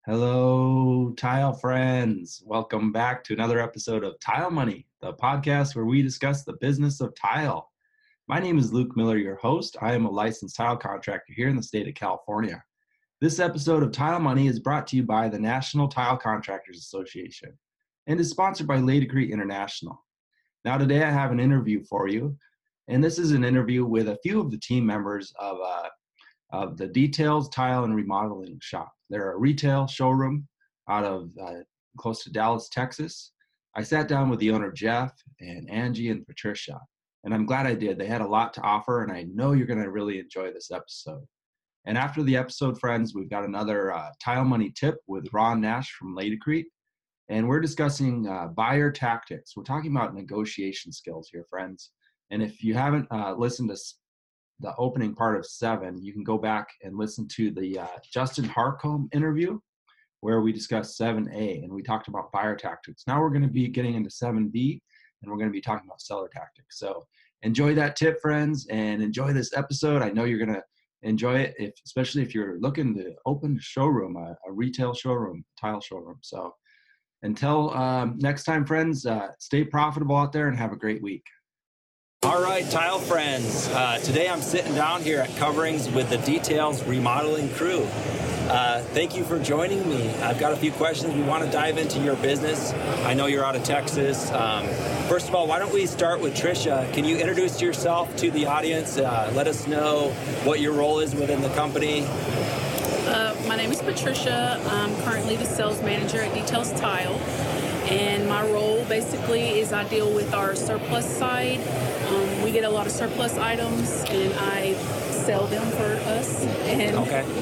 Hello, tile friends. Welcome back to another episode of Tile Money, the podcast where we discuss the business of tile. My name is Luke Miller, your host. I am a licensed tile contractor here in the state of California. This episode of Tile Money is brought to you by the National Tile Contractors Association and is sponsored by Laticrete International. Now today I have an interview for you, and this is an interview with a few of the team members of the Details Tile and Remodeling Shop. They're a retail showroom out of close to Dallas, Texas. I sat down with the owner, Jeff, and Angie and Patricia, and I'm glad I did. They had a lot to offer, and I know you're going to really enjoy this episode. And after the episode, friends, we've got another Tile Money tip with Ron Nash from Laticrete, and we're discussing buyer tactics. We're talking about negotiation skills here, friends. And if you haven't listened to the opening part of 7, you can go back and listen to the Justin Harcombe interview where we discussed 7A and we talked about buyer tactics. Now we're going to be getting into 7B and we're going to be talking about seller tactics. So enjoy that tip, friends, and enjoy this episode. I know you're going to enjoy it, especially if you're looking to open a showroom, a retail showroom, tile showroom. So until next time, friends, stay profitable out there and have a great week. All right, tile friends. Today I'm sitting down here at Coverings with the Details Remodeling crew. Thank you for joining me. I've got a few questions. We want to dive into your business. I know you're out of Texas. First of all, why don't we start with Tricia? Can you introduce yourself to the audience? Let us know what your role is within the company. My name is Patricia. I'm currently the sales manager at Details Tile. And my role basically is I deal with our surplus side. We get a lot of surplus items and I sell them for us. And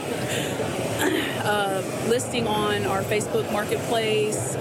listing on our Facebook Marketplace,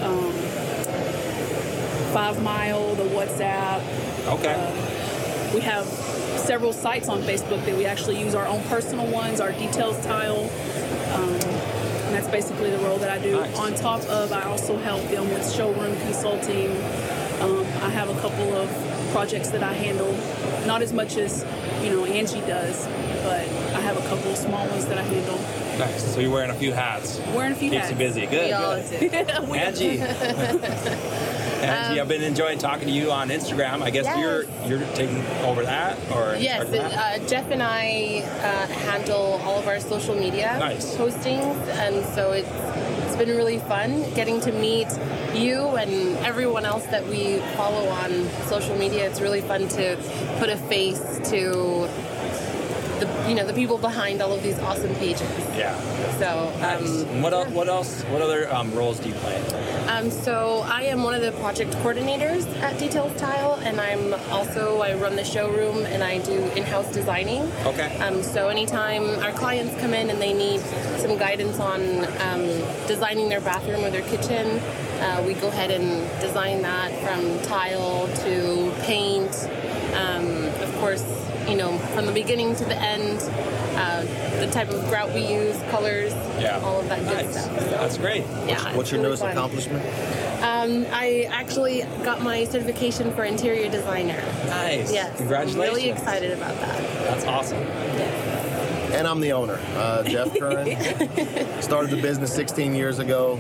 5 Mile, the WhatsApp. We have several sites on Facebook that we actually use our own personal ones, our Details Tile. And that's basically the role that I do. Nice. On top of, I also help them with showroom consulting. I have a couple of projects that I handle, not as much as, Angie does, but I have a couple of small ones that I handle. Nice. So you're wearing a few hats. Keeps you busy. Good. We all do. Angie. Angie, I've been enjoying talking to you on Instagram. I guess you're taking over that, or yes. Jeff and I handle all of our social media postings, and so it's been really fun getting to meet you and everyone else that we follow on social media. It's really fun to put a face to the people behind all of these awesome pages. Yeah. So nice. What else? What other roles do you play? So I am one of the project coordinators at Details Tile, and I run the showroom and I do in-house designing. Okay. So anytime our clients come in and they need some guidance on designing their bathroom or their kitchen, we go ahead and design that from tile to paint. Of course, from the beginning to the end, the type of grout we use, colors, all of that good stuff. So, that's great. Yeah, What's your newest accomplishment? I actually got my certification for interior designer. Nice. Yes. Congratulations. I'm really excited about that. That's awesome. Yeah. And I'm the owner, Jeff Curran. Started the business 16 years ago.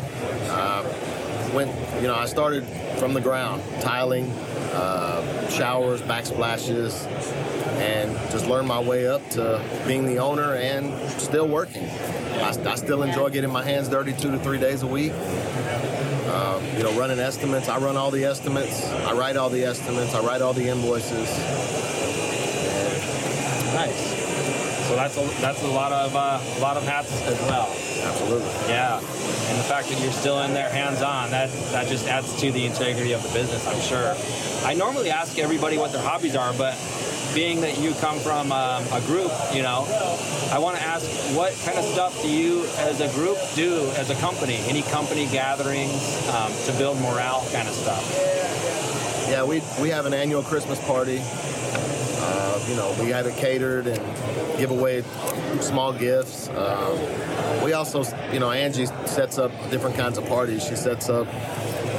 I started from the ground, tiling, showers, backsplashes, and just learned my way up to being the owner and still working. I still enjoy getting my hands dirty 2 to 3 days a week. Running estimates. I run all the estimates. I write all the estimates. I write all the invoices. Nice. So that's a lot of hats as well. Absolutely. Yeah. And the fact that you're still in there hands-on, that just adds to the integrity of the business, I'm sure. I normally ask everybody what their hobbies are, but being that you come from a group, I want to ask, what kind of stuff do you as a group do as a company? Any company gatherings to build morale kind of stuff? Yeah, we have an annual Christmas party. We have it catered and give away small gifts. We also, Angie sets up different kinds of parties. She sets up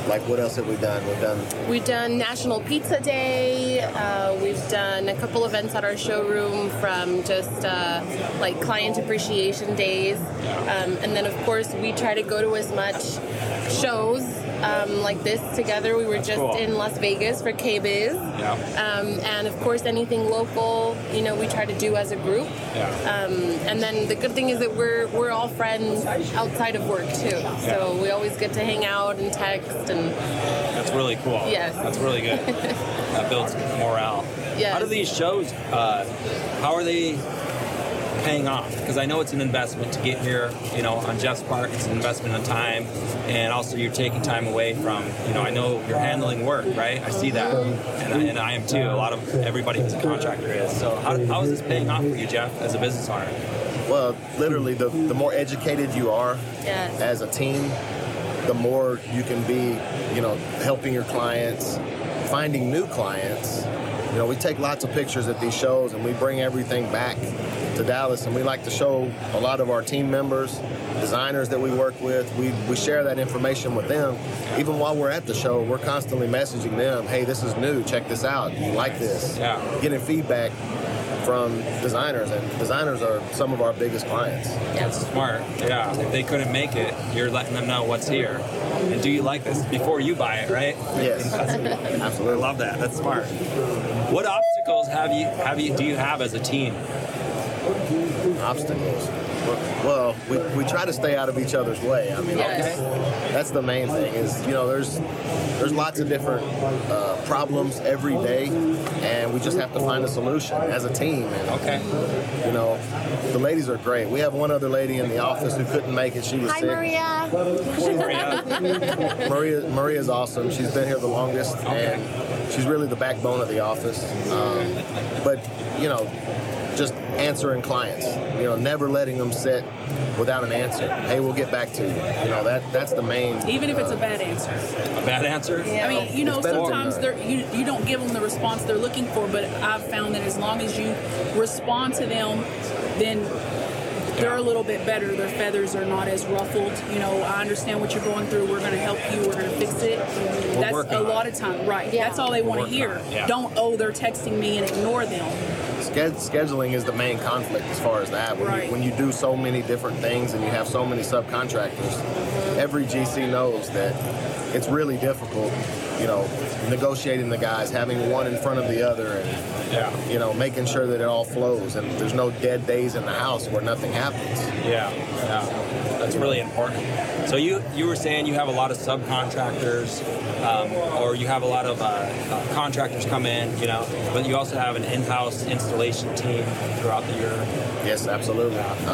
Like, what else have we done? We've done National Pizza Day. We've done a couple events at our showroom, from just like client appreciation days. And then, of course, we try to go to as much shows like this together. We were just in Las Vegas for KBIS. And, of course, anything local, you know, we try to do as a group. And then the good thing is that we're all friends outside of work, too. So we always get to hang out and text. And that's really cool. Yes. That's really good. That builds morale. Yes. How do these shows, how are they paying off? Because I know it's an investment to get here, you know, on Jeff's part. It's an investment in time, and also you're taking time away from, you know, I know you're handling work, right? I see that, and I am too. A lot of everybody who's a contractor is. So how is this paying off for you, Jeff, as a business owner? Well, literally, the more educated you are as a team, the more you can be, you know, helping your clients, finding new clients. You know, we take lots of pictures at these shows, and we bring everything back to Dallas, and we like to show a lot of our team members, designers that we work with. We share that information with them. Even while we're at the show, we're constantly messaging them, hey, this is new, check this out, you like this? Getting feedback from designers, and designers are some of our biggest clients. That's smart. Yeah, if they couldn't make it, you're letting them know what's here. And do you like this before you buy it, right? Yes, absolutely. I love that. That's smart. What obstacles do you have as a team? Obstacles. Well, we try to stay out of each other's way. I mean, that's the main thing. Is, you know, there's lots of different problems every day, and we just have to find a solution as a team. And, you know, the ladies are great. We have one other lady in the office who couldn't make it. She was sick. Maria. Maria's awesome. She's been here the longest, and she's really the backbone of the office. But, you know, just answering clients, you know, never letting them sit without an answer. Hey, we'll get back to you. You know, that's the main. Even if it's a bad answer. A bad answer? I mean, you know, sometimes you don't give them the response they're looking for, but I've found that as long as you respond to them, then they're a little bit better. Their feathers are not as ruffled. You know, I understand what you're going through. We're going to help you. We're going to fix it. That's a lot of time. Right. That's all they want to hear. Don't, they're texting me, and ignore them. Scheduling is the main conflict as far as that. When you do so many different things and you have so many subcontractors, every GC knows that it's really difficult, you know, negotiating the guys, having one in front of the other, and, you know, making sure that it all flows and there's no dead days in the house where nothing happens. That's really important. So you were saying you have a lot of subcontractors, or you have a lot of contractors come in, you know, but you also have an in-house installation team throughout the year. Yes, absolutely.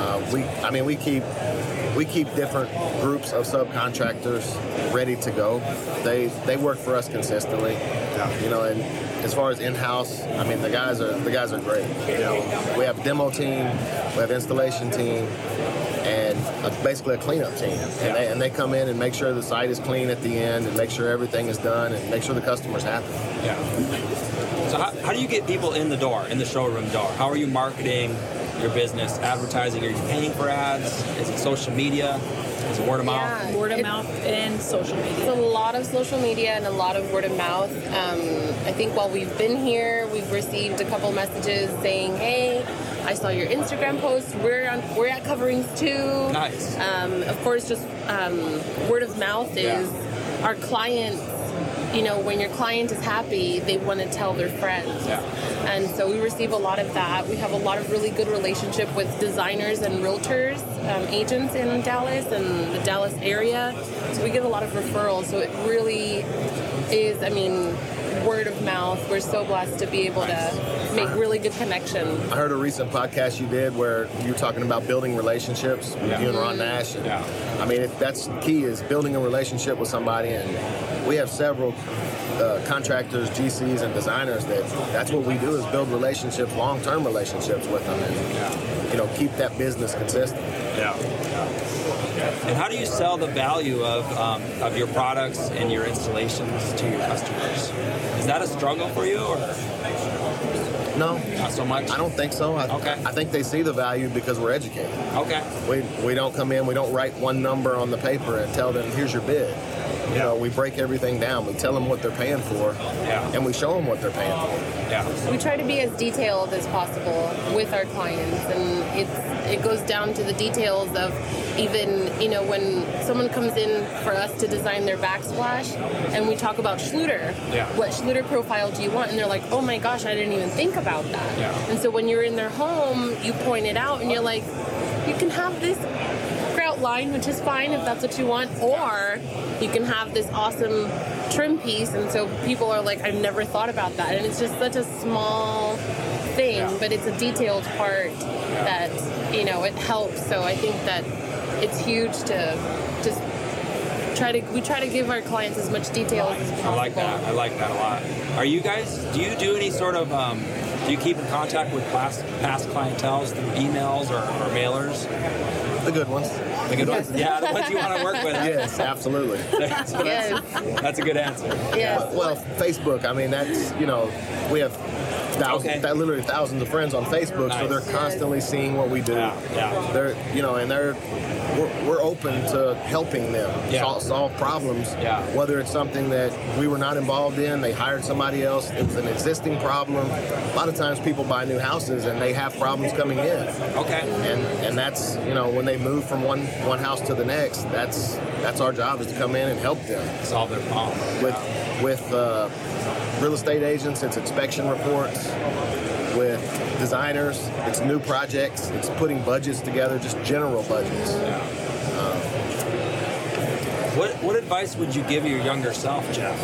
We keep different groups of subcontractors ready to go. They work for us consistently. You know, and as far as in-house, I mean, the guys are great. You know, we have demo team, we have installation team, and basically a cleanup team. And they come in and make sure the site is clean at the end, and make sure everything is done, and make sure the customer's happy. So how do you get people in the door, in the showroom door? How are you marketing your business, advertising? Are you paying for ads? Is it social media? Is it word of mouth? Word of mouth and social media. It's a lot of social media and a lot of word of mouth. I think while we've been here, we've received a couple messages saying, hey, I saw your Instagram post. We're at Coverings too. Nice. Of course, just word of mouth is our clients. You know, when your client is happy, they want to tell their friends. And so we receive a lot of that. We have a lot of really good relationship with designers and realtors, agents in Dallas and the Dallas area. So we get a lot of referrals. So it really is, I mean, word of mouth. We're so blessed to be able to make really good connections. I heard a recent podcast you did where you were talking about building relationships with you and Ron Nash. And, I mean, that's the key, is building a relationship with somebody. And we have several contractors, GCs, and designers that's what we do, is build relationships, long-term relationships with them, and you know, keep that business consistent. And how do you sell the value of your products and your installations to your customers? Is that a struggle for you, or? No, not so much. I don't think so. I think they see the value because we're educated. We don't come in, we don't write one number on the paper and tell them, here's your bid. You know, we break everything down. We tell them what they're paying for, and we show them what they're paying for. Yeah. We try to be as detailed as possible with our clients, and it goes down to the details of even, you know, when someone comes in for us to design their backsplash, and we talk about Schluter, what Schluter profile do you want? And they're like, oh my gosh, I didn't even think about that. Yeah. And so when you're in their home, you point it out, and you're like, you can have this grout line, which is fine if that's what you want, or you can have this awesome trim piece. And so people are like, I've never thought about that. And it's just such a small thing, but it's a detailed part that, you know, it helps. So I think that it's huge to just we try to give our clients as much detail as possible. I like that a lot. Are you guys, do you do any sort of, do you keep in contact with past clienteles through emails or mailers? The good ones. The good ones? Yeah, the ones you want to work with. Yes, absolutely. That's a good answer. Yes. Well, Facebook, I mean, that's, you know, we have literally thousands of friends on Facebook, so they're constantly seeing what we do. Yeah. They're, you know, and we're open to helping them solve problems. Yeah. Whether it's something that we were not involved in, they hired somebody else, it was an existing problem. A lot of times people buy new houses and they have problems coming in. Okay. And that's, you know, when they move from one house to the next, that's our job, is to come in and help them. Solve their problem. With real estate agents, it's inspection reports. With designers, it's new projects. It's putting budgets together, just general budgets. Yeah. What advice would you give your younger self, Jeff?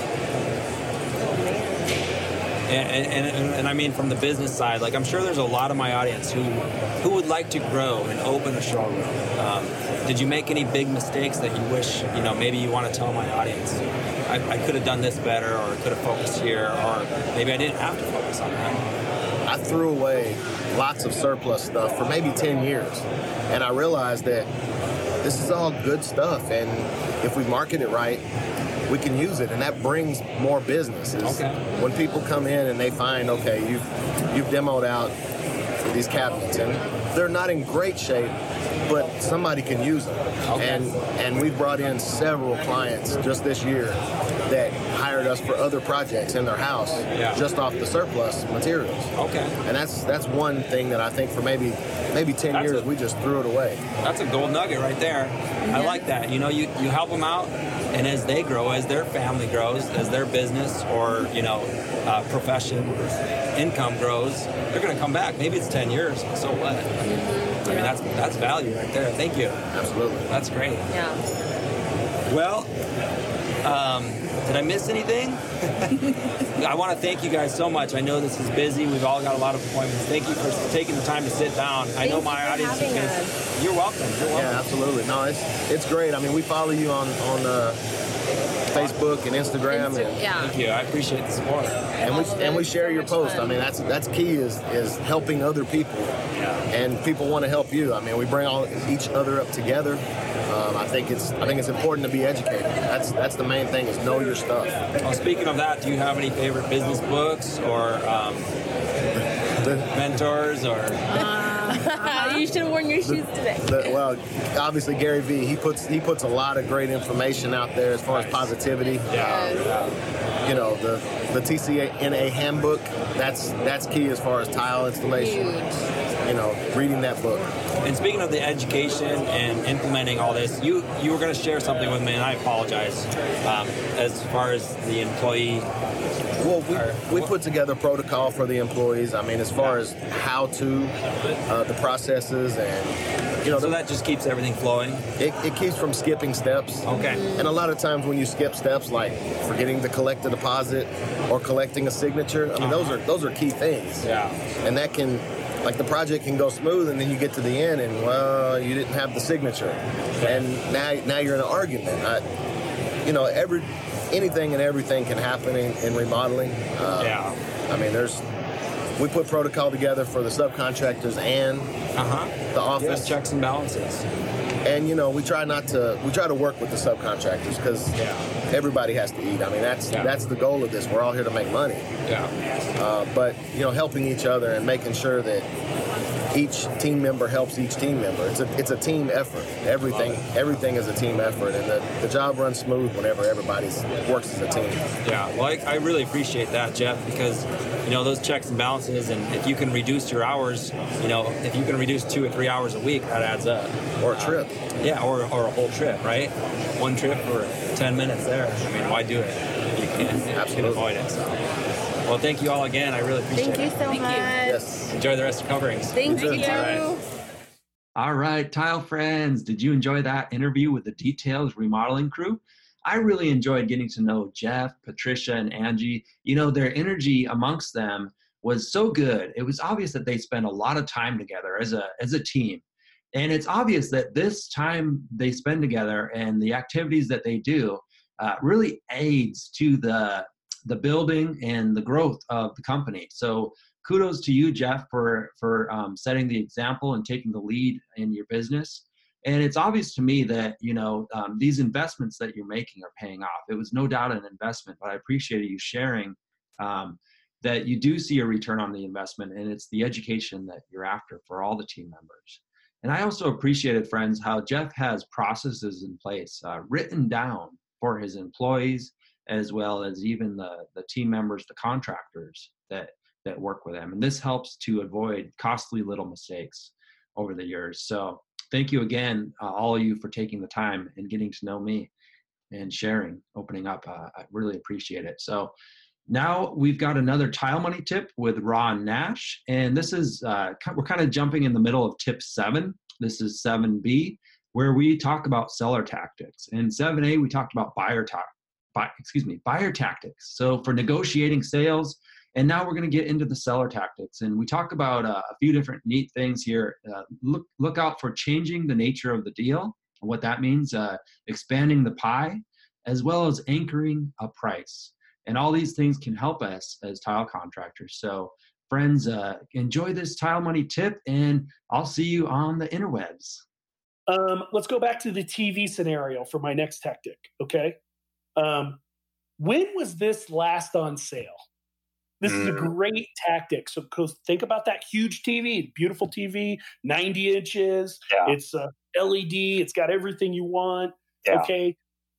And I mean from the business side, like I'm sure there's a lot of my audience who would like to grow and open a showroom. Did you make any big mistakes that you wish, you know, maybe you want to tell my audience? I could have done this better, or could have focused here, or maybe I didn't have to focus on that. I threw away lots of surplus stuff for maybe 10 years. And I realized that this is all good stuff. And if we market it right, we can use it. And that brings more business. Okay. When people come in and they find, okay, you've demoed out these cabinets and they're not in great shape, but somebody can use them. Okay. And we've brought in several clients just this year that hired us for other projects in their house just off the surplus materials. Okay. And that's one thing that I think for maybe 10 years we just threw it away. That's a gold nugget right there. Yeah. I like that. You know, you help them out, and as they grow, as their family grows, as their business or, you know, profession, income grows, they're going to come back. Maybe it's 10 years, so what? I mean, that's value right there. Thank you. Absolutely. That's great. Yeah. Well, did I miss anything? I want to thank you guys so much. I know this is busy. We've all got a lot of appointments. Thank you for taking the time to sit down. I know my audience is going to... You're welcome. Yeah, absolutely. No, it's great. I mean, we follow you on Facebook and Instagram. Thank you. I appreciate the support. And we share your posts. I mean, that's key is helping other people. Yeah. And people want to help you. I mean, we bring each other up together. I think it's important to be educated. That's the main thing, is know your stuff. Well, speaking of that, do you have any favorite business books or mentors or? You should have worn your shoes today. Well, obviously Gary Vee, he puts a lot of great information out there as far as positivity. Yeah. You know, the TCNA handbook, that's key as far as tile installation. Huge. You know, reading that book. And speaking of the education and implementing all this, you were going to share something with me, and I apologize. As far as the employee. Well, we put together a protocol for the employees. I mean, as far as how to, the processes, and, you know. So that just keeps everything flowing? It keeps from skipping steps. Okay. And a lot of times when you skip steps, like forgetting to collect a deposit or collecting a signature, I mean, those are key things. Yeah. And that can, like, the project can go smooth, and then you get to the end, and, well, you didn't have the signature. And now you're in an argument. You know, anything and everything can happen in remodeling. I mean, we put protocol together for the subcontractors and the office. Yes, checks and balances. And, you know, we try to work with the subcontractors, because everybody has to eat. I mean, that's the goal of this. We're all here to make money. Yeah. But, you know, helping each other and making sure that each team member helps each team member. It's a team effort. Everything is a team effort, and the job runs smooth whenever everybody works as a team. Yeah, well, I really appreciate that, Jeff, because those checks and balances, and if you can reduce your hours, if you can reduce 2 or 3 hours a week, that adds up. Or a trip. Yeah, or a whole trip, right? One trip for 10 minutes there. I mean, why do it? You can avoid it. So. Well, thank you all again. I really appreciate it. Thank you so much. Yes. Enjoy the rest of coverings. Thank you. All right, Tile friends, did you enjoy that interview with the Details Remodeling crew? I really enjoyed getting to know Jeff, Patricia, and Angie. Their energy amongst them was so good. It was obvious that they spent a lot of time together as a team. And it's obvious that this time they spend together and the activities that they do really aids to the building and the growth of the company. So kudos to you, Jeff, for setting the example and taking the lead in your business. And it's obvious to me that, these investments that you're making are paying off. It was no doubt an investment, but I appreciate you sharing that you do see a return on the investment, and it's the education that you're after for all the team members. And I also appreciated, friends, how Jeff has processes in place written down for his employees, as well as even the team members, the contractors that work with him. And this helps to avoid costly little mistakes over the years. So thank you again, all of you, for taking the time and getting to know me and sharing, opening up. I really appreciate it. So now we've got another Tile Money tip with Ron Nash. And this is, we're kind of jumping in the middle of tip 7. This is 7B, where we talk about seller tactics. In 7A, we talked about buyer tactics. So for negotiating sales, and now we're going to get into the seller tactics. And we talk about a few different neat things here. Look out for changing the nature of the deal, what that means, expanding the pie, as well as anchoring a price. And all these things can help us as tile contractors. So friends, enjoy this Tile Money tip, and I'll see you on the interwebs. Let's go back to the TV scenario for my next tactic, okay? When was this last on sale? This is a great tactic. So think about that huge TV, beautiful TV, 90 inches. Yeah. It's LED. It's got everything you want. Yeah. Okay.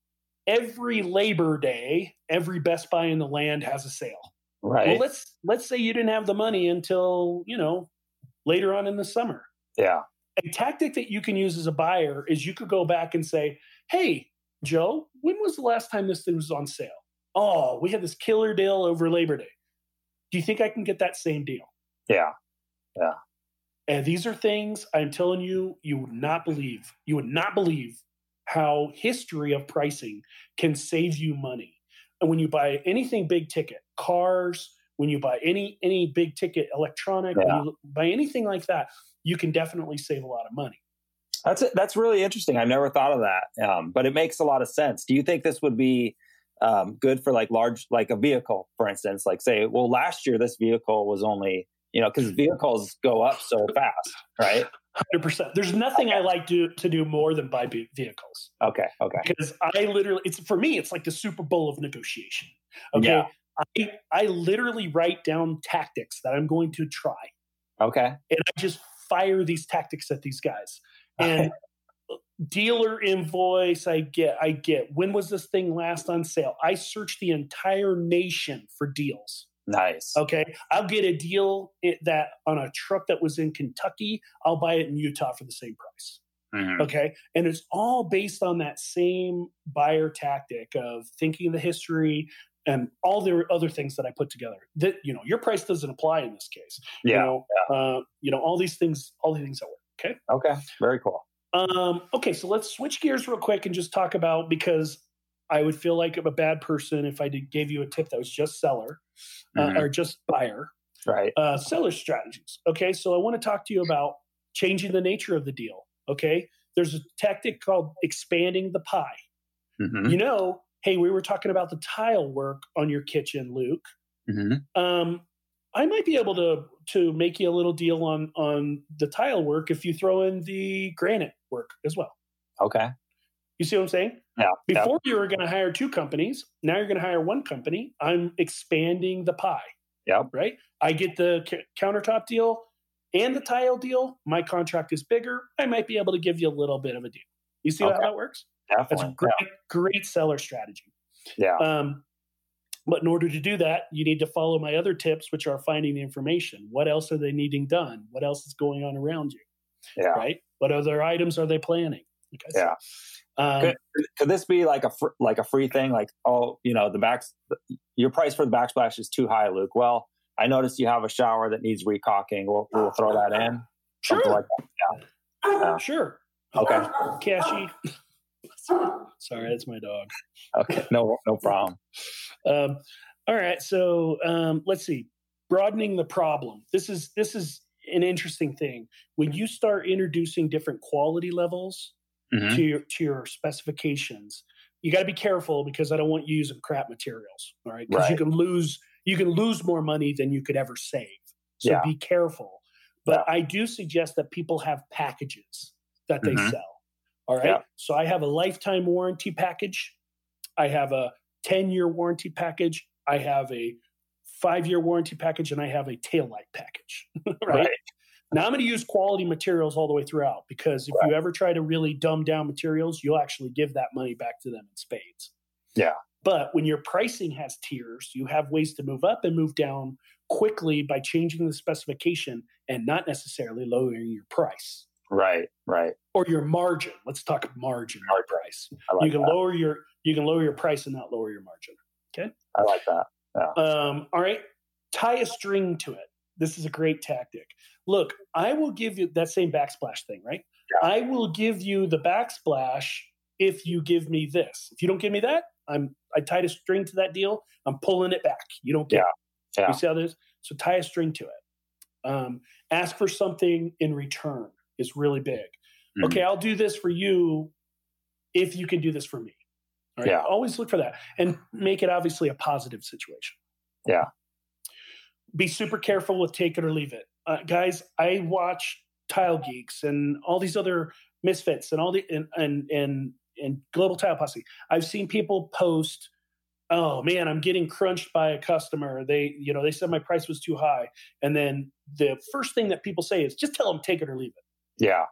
Every Labor Day, every Best Buy in the land has a sale. Right. Well, let's say you didn't have the money until, later on in the summer. Yeah. A tactic that you can use as a buyer is you could go back and say, hey, Joe, when was the last time this thing was on sale? Oh, we had this killer deal over Labor Day. Do you think I can get that same deal? Yeah. Yeah. And these are things I'm telling you, you would not believe. You would not believe how history of pricing can save you money. And when you buy anything big ticket, cars, when you buy any big ticket electronic, when you buy anything like that, you can definitely save a lot of money. That's really interesting. I've never thought of that, but it makes a lot of sense. Do you think this would be good for like a vehicle, for instance? Like say, well, last year this vehicle was only, because vehicles go up so fast, right? 100%. There's nothing I like to do more than buy vehicles. Okay. Because for me, it's like the Super Bowl of negotiation. Okay. Yeah. I literally write down tactics that I'm going to try. Okay. And I just fire these tactics at these guys. And dealer invoice, I get. When was this thing last on sale? I search the entire nation for deals. Nice. Okay. I'll get a deal that on a truck that was in Kentucky, I'll buy it in Utah for the same price. Mm-hmm. Okay. And it's all based on that same buyer tactic of thinking of the history and all the other things that I put together. That your price doesn't apply in this case. Yeah. All these things that work. Okay. Okay. Very cool. Okay. So let's switch gears real quick and just talk about, because I would feel like I'm a bad person if I gave you a tip that was just seller or just buyer. Right. Seller strategies. Okay. So I want to talk to you about changing the nature of the deal. Okay. There's a tactic called expanding the pie. Mm-hmm. Hey, we were talking about the tile work on your kitchen, Luke. Mm-hmm. I might be able to make you a little deal on the tile work if you throw in the granite work as well. Okay. You see what I'm saying? Yeah. Before you were going to hire 2 companies, now you're going to hire 1 company. I'm expanding the pie. Yeah. Right? I get the countertop deal. and the tile deal, my contract is bigger. I might be able to give you a little bit of a deal. You see how that works? Definitely. That's a great seller strategy. Yeah. But in order to do that, you need to follow my other tips, which are finding the information. What else are they needing done? What else is going on around you? Yeah. Right? What other items are they planning? Okay, yeah. Could this be like a free thing? Like, oh, your price for the backsplash is too high, Luke. Well, I noticed you have a shower that needs recaulking. We'll throw that in. Sure. Something like that. Yeah. Sure. Okay. Cashy. Sorry, that's my dog. Okay. No problem. All right. So let's see. Broadening the problem. This is an interesting thing. When you start introducing different quality levels to your specifications, you got to be careful because I don't want you using crap materials. All right. Because you can lose more money than you could ever save. So be careful. But I do suggest that people have packages that they sell. All right. Yeah. So I have a lifetime warranty package. I have a 10-year warranty package. I have a 5-year warranty package, and I have a taillight package. right? Now I'm going to use quality materials all the way throughout because if you ever try to really dumb down materials, you'll actually give that money back to them in spades. Yeah. But when your pricing has tiers, you have ways to move up and move down quickly by changing the specification and not necessarily lowering your price. Right. Or your margin. Let's talk margin, not price. Like you can lower your price and not lower your margin. Okay. I like that. Yeah. All right. Tie a string to it. This is a great tactic. Look, I will give you that same backsplash thing, right? Yeah. I will give you the backsplash if you give me this. If you don't give me that, I tied a string to that deal. I'm pulling it back. You don't get it. Yeah. You see how this? So tie a string to it. Ask for something in return is really big. Mm-hmm. Okay, I'll do this for you if you can do this for me. All right? Yeah. Always look for that and make it obviously a positive situation. Yeah. Be super careful with take it or leave it. Guys, I watch Tile Geeks and all these other misfits and all the and Global Tile Posse. I've seen people post, "Oh man, I'm getting crunched by a customer. They said my price was too high." And then the first thing that people say is, "Just tell them take it or leave it." Yeah.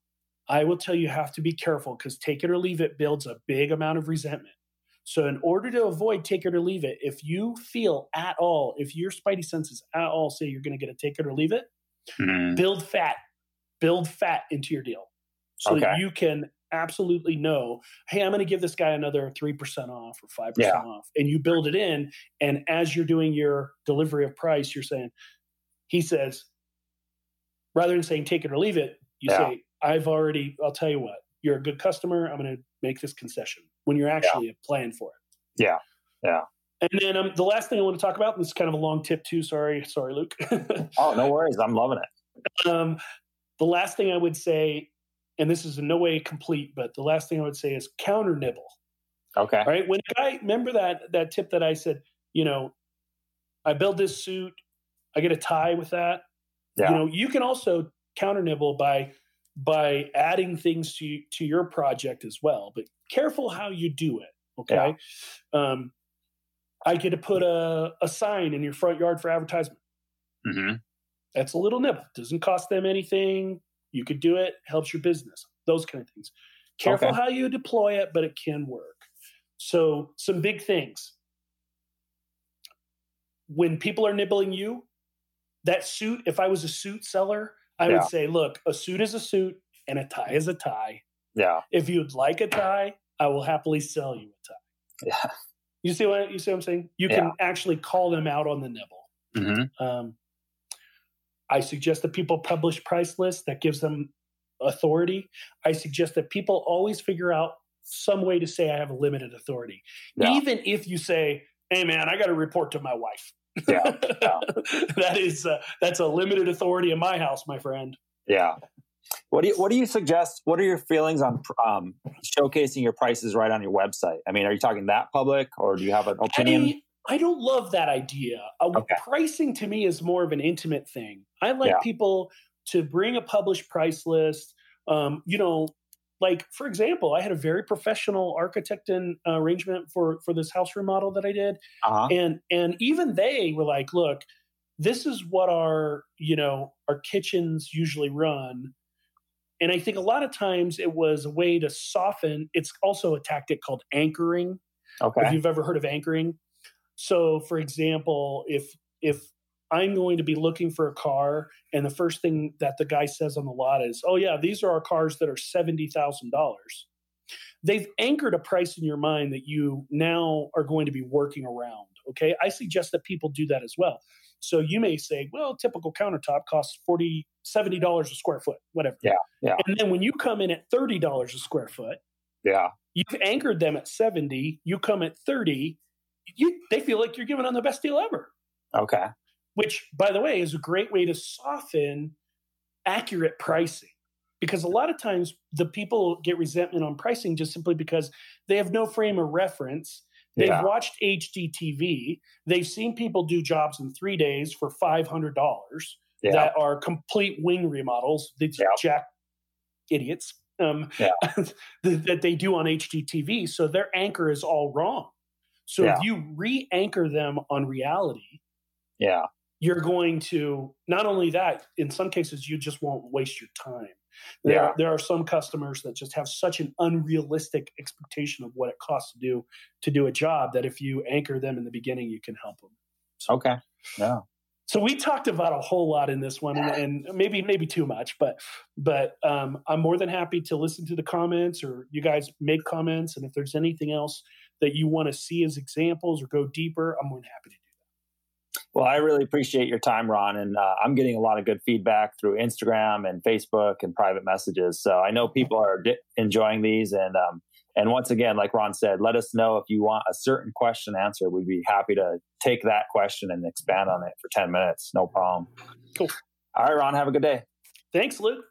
I will tell you have to be careful because take it or leave it builds a big amount of resentment. So in order to avoid take it or leave it, if you feel at all, if your spidey senses at all say you're going to get a take it or leave it, build fat into your deal. So you can absolutely know, hey, I'm going to give this guy another 3% off or 5% off. And you build it in. And as you're doing your delivery of price, you're saying, he says, rather than saying take it or leave it, you say, I'll tell you what, you're a good customer. I'm going to make this concession when you're actually applying for it. Yeah. And then the last thing I want to talk about, and this is kind of a long tip too. Sorry, Luke. Oh, no worries. I'm loving it. The last thing I would say, and this is in no way complete, but the last thing I would say is counter nibble. Okay. All right. When a guy, remember that tip that I said, I build this suit, I get a tie with that. Yeah. You can also counter nibble by adding things to your project as well, but careful how you do it. Okay. Yeah. I get to put a sign in your front yard for advertisement. Mm-hmm. That's a little nibble. Doesn't cost them anything. You could do it. Helps your business. Those kind of things. Careful how you deploy it, but it can work. So some big things. When people are nibbling you, that suit, if I was a suit seller, I would say, look, a suit is a suit and a tie is a tie. Yeah. If you'd like a tie, I will happily sell you a tie. Yeah. You see what I'm saying? You can actually call them out on the nibble. Mm-hmm. I suggest that people publish price lists that gives them authority. I suggest that people always figure out some way to say I have a limited authority. Yeah. Even if you say, hey man, I got to report to my wife. Yeah. That's a limited authority in my house, my friend. Yeah. What do you suggest? What are your feelings on showcasing your prices right on your website? I mean, are you talking that public, or do you have an opinion? I don't love that idea. Pricing to me is more of an intimate thing. I like people to bring a published price list. Like for example, I had a very professional architect in arrangement for this house remodel that I did, and even they were like, "Look, this is what our kitchens usually run. And I think a lot of times it was a way to soften. It's also a tactic called anchoring. Okay. If you've ever heard of anchoring. So, for example, if I'm going to be looking for a car and the first thing that the guy says on the lot is, oh yeah, these are our cars that are $70,000. They've anchored a price in your mind that you now are going to be working around. Okay. I suggest that people do that as well. So you may say, well, typical countertop costs $70 a square foot, whatever. Yeah. Yeah. And then when you come in at $30 a square foot, yeah, you've anchored them at 70, you come at 30, they feel like you're giving them the best deal ever. Okay. Which, by the way, is a great way to soften accurate pricing. Because a lot of times the people get resentment on pricing just simply because they have no frame of reference. They've watched HGTV. They've seen people do jobs in 3 days for $500 that are complete wing remodels. These jack idiots that they do on HGTV. So their anchor is all wrong. So if you re-anchor them on reality, you're going to, not only that, in some cases, you just won't waste your time. There are some customers that just have such an unrealistic expectation of what it costs to do a job that if you anchor them in the beginning, you can help them. So, okay. Yeah. So we talked about a whole lot in this one, and maybe too much, but I'm more than happy to listen to the comments, or you guys make comments, and if there's anything else that you want to see as examples or go deeper, I'm more than happy to do that. Well, I really appreciate your time, Ron, and I'm getting a lot of good feedback through Instagram and Facebook and private messages. So I know people are enjoying these, and once again, like Ron said, let us know if you want a certain question answered. We'd be happy to take that question and expand on it for 10 minutes. No problem. Cool. All right, Ron, have a good day. Thanks, Luke.